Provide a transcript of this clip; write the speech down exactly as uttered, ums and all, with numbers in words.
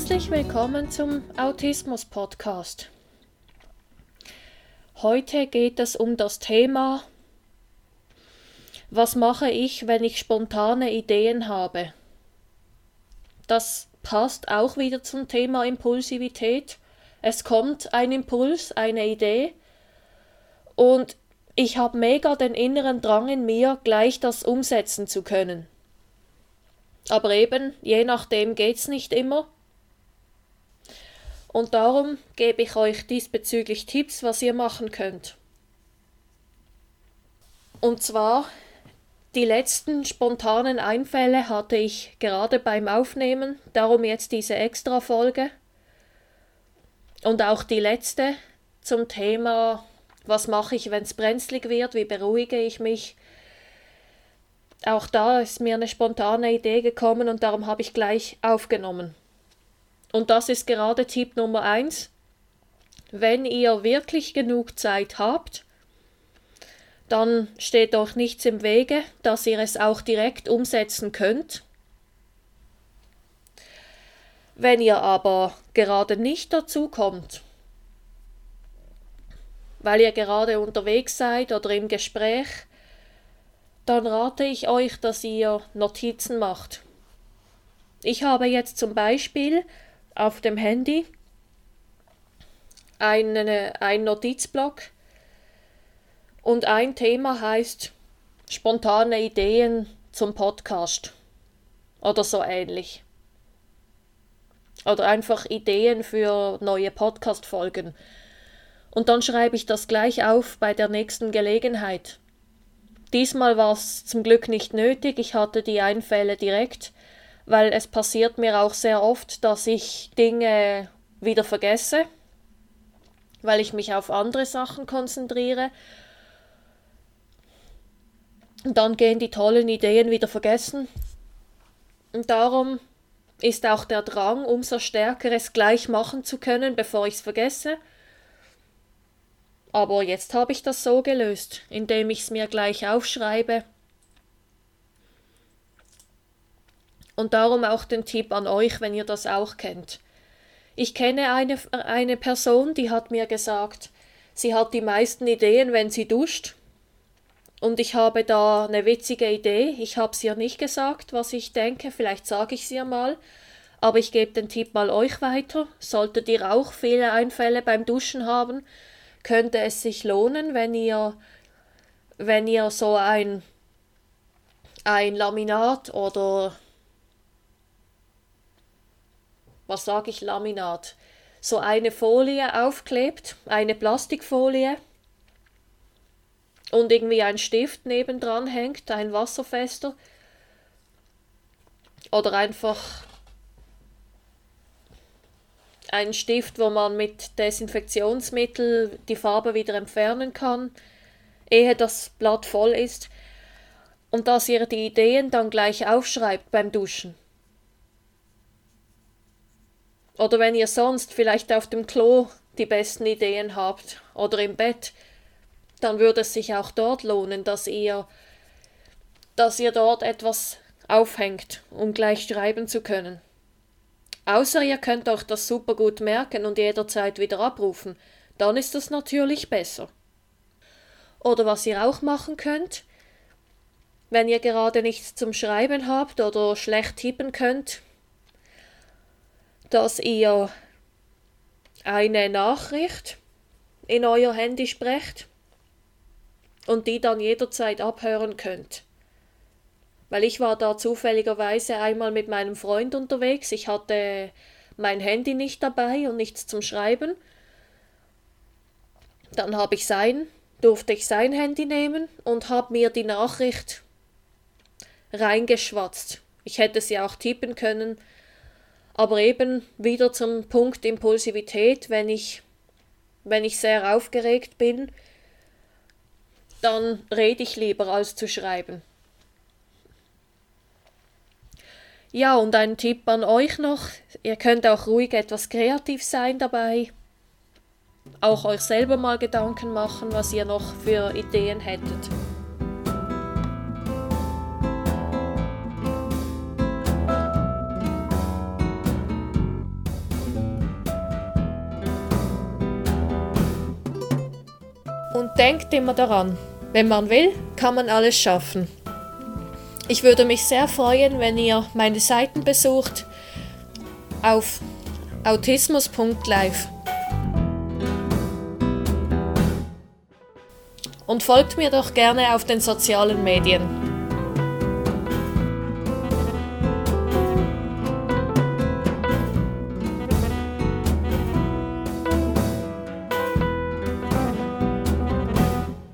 Herzlich willkommen zum Autismus-Podcast. Heute geht es um das Thema, was mache ich, wenn ich spontane Ideen habe? Das passt auch wieder zum Thema Impulsivität. Es kommt ein Impuls, eine Idee und ich habe mega den inneren Drang in mir, gleich das umsetzen zu können. Aber eben, je nachdem geht's nicht immer. Und darum gebe ich euch diesbezüglich Tipps, was ihr machen könnt. Und zwar, die letzten spontanen Einfälle hatte ich gerade beim Aufnehmen, darum jetzt diese Extra-Folge. Und auch die letzte zum Thema, was mache ich, wenn es brenzlig wird, wie beruhige ich mich. Auch da ist mir eine spontane Idee gekommen und darum habe ich gleich aufgenommen. Und das ist gerade Tipp Nummer eins. Wenn ihr wirklich genug Zeit habt, dann steht euch nichts im Wege, dass ihr es auch direkt umsetzen könnt. Wenn ihr aber gerade nicht dazu kommt, weil ihr gerade unterwegs seid oder im Gespräch, dann rate ich euch, dass ihr Notizen macht. Ich habe jetzt zum Beispiel auf dem Handy eine, ein Notizblock und ein Thema heißt spontane Ideen zum Podcast oder so ähnlich. Oder einfach Ideen für neue Podcast-Folgen. Und dann schreibe ich das gleich auf bei der nächsten Gelegenheit. Diesmal war es zum Glück nicht nötig, ich hatte die Einfälle direkt, weil es passiert mir auch sehr oft, dass ich Dinge wieder vergesse, weil ich mich auf andere Sachen konzentriere. Und dann gehen die tollen Ideen wieder vergessen. Und darum ist auch der Drang umso stärker, es gleich machen zu können, bevor ich es vergesse. Aber jetzt habe ich das so gelöst, indem ich es mir gleich aufschreibe. Und darum auch den Tipp an euch, wenn ihr das auch kennt. Ich kenne eine, eine Person, die hat mir gesagt, sie hat die meisten Ideen, wenn sie duscht. Und ich habe da eine witzige Idee. Ich habe es ihr nicht gesagt, was ich denke. Vielleicht sage ich es ihr mal. Aber ich gebe den Tipp mal euch weiter. Solltet ihr auch viele Einfälle beim Duschen haben, könnte es sich lohnen, wenn ihr, wenn ihr so ein, ein Laminat oder was sage ich, Laminat, so eine Folie aufklebt, eine Plastikfolie und irgendwie ein Stift nebendran hängt, ein wasserfester oder einfach ein Stift, wo man mit Desinfektionsmittel die Farbe wieder entfernen kann, ehe das Blatt voll ist, und dass ihr die Ideen dann gleich aufschreibt beim Duschen. Oder wenn ihr sonst vielleicht auf dem Klo die besten Ideen habt oder im Bett, dann würde es sich auch dort lohnen, dass ihr, dass ihr dort etwas aufhängt, um gleich schreiben zu können. Außer ihr könnt euch das super gut merken und jederzeit wieder abrufen, dann ist das natürlich besser. Oder was ihr auch machen könnt, wenn ihr gerade nichts zum Schreiben habt oder schlecht tippen könnt, dass ihr eine Nachricht in euer Handy sprecht und die dann jederzeit abhören könnt. Weil ich war da zufälligerweise einmal mit meinem Freund unterwegs, ich hatte mein Handy nicht dabei und nichts zum Schreiben. Dann habe ich sein, durfte ich sein Handy nehmen und habe mir die Nachricht reingeschwatzt. Ich hätte sie auch tippen können, aber eben wieder zum Punkt Impulsivität, wenn ich, wenn ich sehr aufgeregt bin, dann rede ich lieber als zu schreiben. Ja, und ein Tipp an euch noch, ihr könnt auch ruhig etwas kreativ sein dabei, auch euch selber mal Gedanken machen, was ihr noch für Ideen hättet. denkt immer daran, wenn man will, kann man alles schaffen. Ich würde mich sehr freuen, wenn ihr meine Seiten besucht auf autismus punkt live. Und folgt mir doch gerne auf den sozialen Medien.